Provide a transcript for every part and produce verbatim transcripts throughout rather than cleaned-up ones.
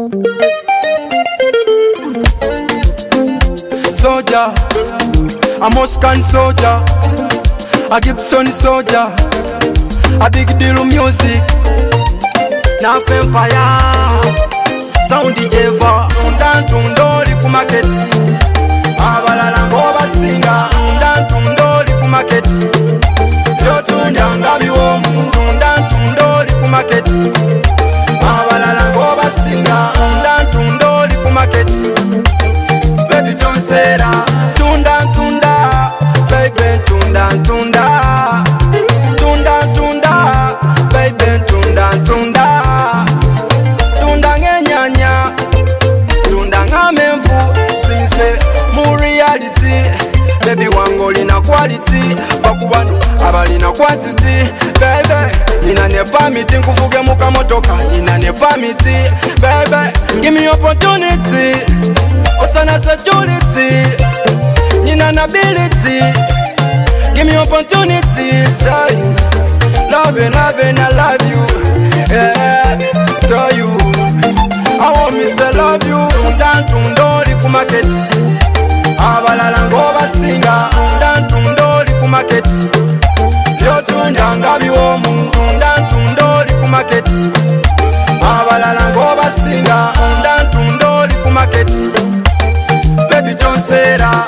Soldier, a Moscan soldier, a Gibson soldier, a big deal music. Na Empire, sound D J va, tundan tundoli ku market. Abalala ngoba singa, tundan tundoli ku market. Yo tunjanga biwomu, tundan tundoli ku market. Abalala ngoba singa, tundan tundoli ku market. Baby don't say that, tundan tunda, baby tundan tunda, tundan tunda, baby tundan tunda, tunda ngenyanya, tunda ngamenvu, simise mu reality, baby wangoli na quality, bakubanu abali na quantity, baby nina ne permit nkuvuge muka motoka, nina ne permit, baby give me opportunity. Osana security, nina ability. Give me opportunity, say love and love and I love you. Yeah, tell you I want me to love you. Tundan tundoli ku market. Abalala ngoba singa. Tundan tundoli ku market. Yo tunjanga biwomu. Tundan tundoli ku market. Abalala ngoba singa. Tundan tundoli ku market. Baby don't say that.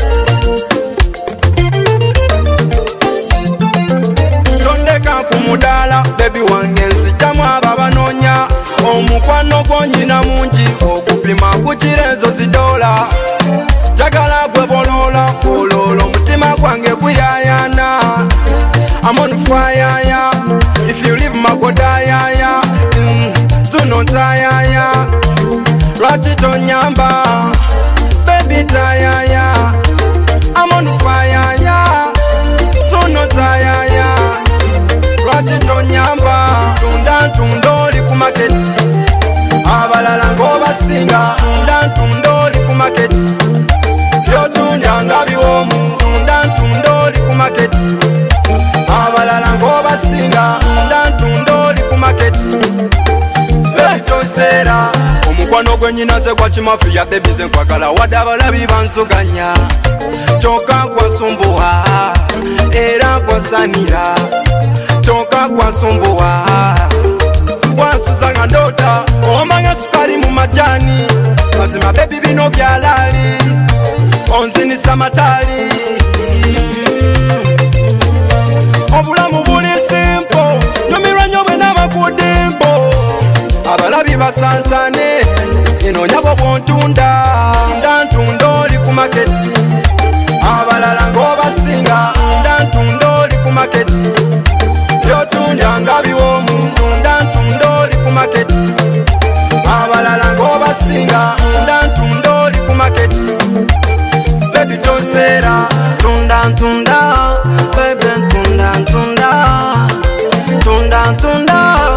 Tondeka kumudala baby wangenzi jamwa babanonya omukwano gwonyina mungi okupima kukirezo zidola jagala gwe bolola kololo mutima gwange kuyayana I'm on fire ya if you leave my godaya ya mm, suno tayaya Rati tonyamba baby tayaya I'm on fire ya suno tayaya Rati tonyamba tundan tundoli ku market abalala ngoba singa tundan tundoli ku market yo tunjanga biwomu tundan tundoli ku market abalala ngoba singa tundan tundoli ku market baby tosera omukwano gwenyina ze kwa kimafiya baby ze nkwagala wadabalabi bansuganya toka kwa sumbuwa era kwa sanira toka kwa sumbuwa wansuzanga ndota omanga sukali mu majani mazima baby bino byalali onzinisa matali obulamu buli simpo nyumirwa bwe n'amakudimbo abalabi basansane ino nyabo bontunda ndantundoli ku market abalala ngoba singa ndantundoli ku market yo tunjanga biwomu ndantundoli ku market abalala ngoba singa ndantundoli ku market baby tosera tundantunda baby tundantunda tundantunda